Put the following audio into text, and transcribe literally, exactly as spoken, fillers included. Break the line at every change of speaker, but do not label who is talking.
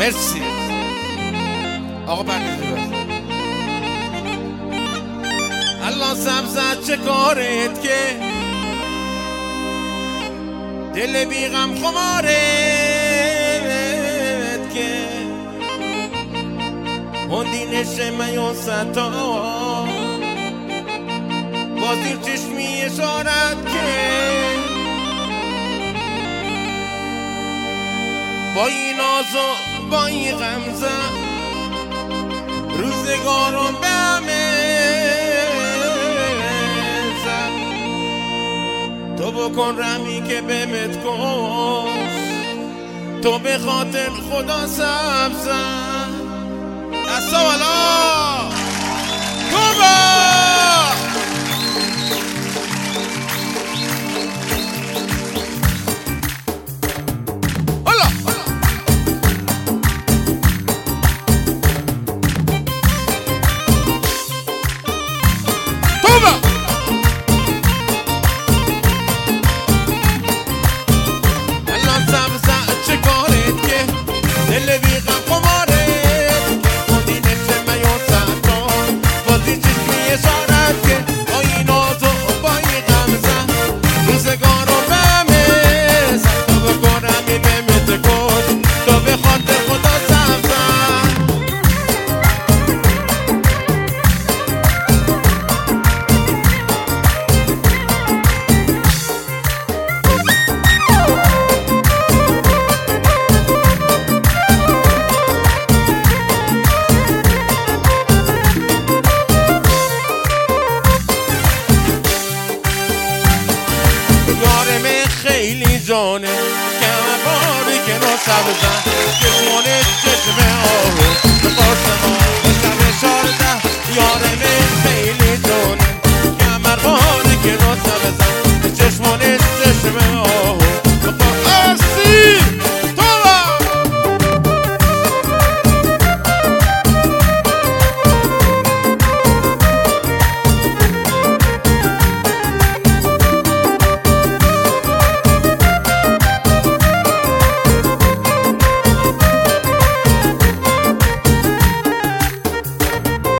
مرسی آقا برگردی بس الله سبزت چه کارت که دل بی غم خمارت که هندی نشه میون ستا بازیر چشمی اشارت که با این آز و با این غمزه روزگارم به همه زد تو بکن رمی که بهمت کش تو به خاطر خدا سبزن دستا والا توبا جانه که باری که نو سبزن چشمانه چشمه آهو به قاسم ها به شب شارده یارمه